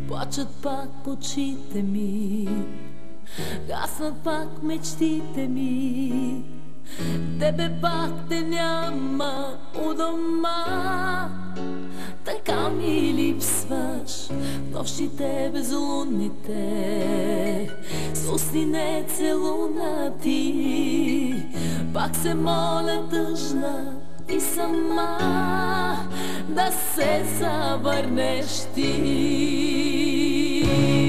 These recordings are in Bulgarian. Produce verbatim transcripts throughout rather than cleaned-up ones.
Плачат пак очите ми, гаснат пак мечтите ми. Тебе пак те няма у дома. Така ми липсваш нощите безлунните, с устни нецелунати. Пак се моля тъжна и сама да се завърнеш ти.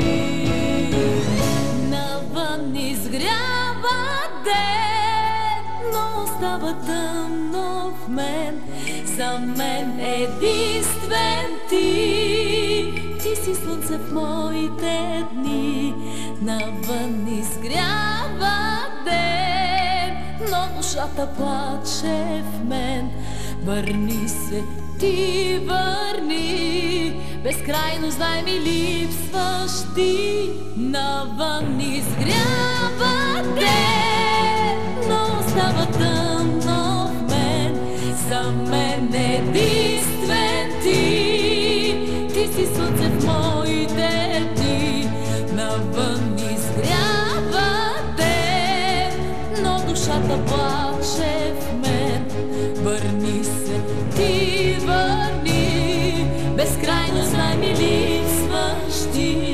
Навън изгрява ден, но остава тъмно в мен. За мен единствен ти, ти си слънце в моите дни. Навън изгрява ден, но душата плаче в мен. Върни се, ти върни, безкрайно знай ми липсваш ти. Навън изгрява ден, но остава тъмно в мен. За мен единствен ти, ти си слънце в моите дни. Навън изгрява ден, но душата плаче в мен. Върни се, ти върни, безкрайно знай ми липсваш ти.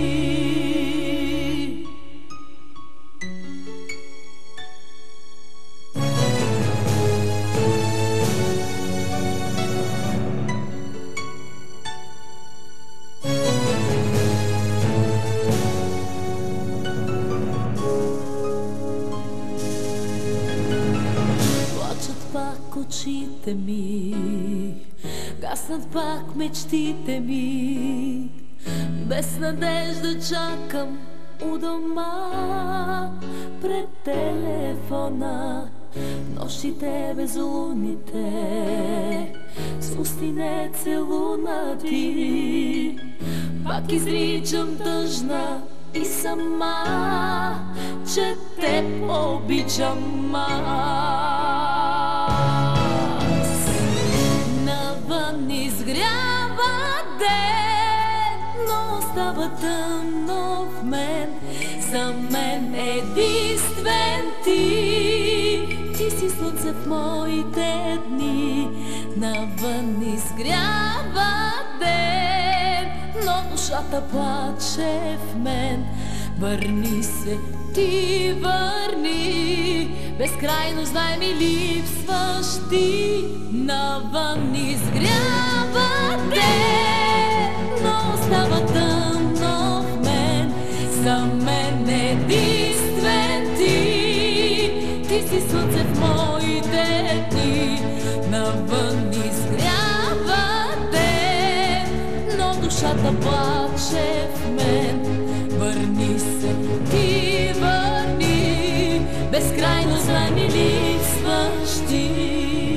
Пак очите ми, гаснат пак мечтите ми. Без надежда чакам у дома, пред телефона, нощите безлунните, с устни нецелунати. Пак изричам тъжна и сама, че те обичам аз. Навън изгрява ден, но остава тъмно в мен. За мен единствен ти, ти си слънце в моите дни. Навън изгрява ден, но душата плаче в мен. Върни се, ти върни, безкрайно знай ми липсваш ти. Навън изгрява ден, но остава тъмно в мен. За мен единствен ти, ти си слънце в моите дни. Навън изгрява ден, но душата плаче в мен. Върни се, ти върни, безкрайно знай ми липсваш ти.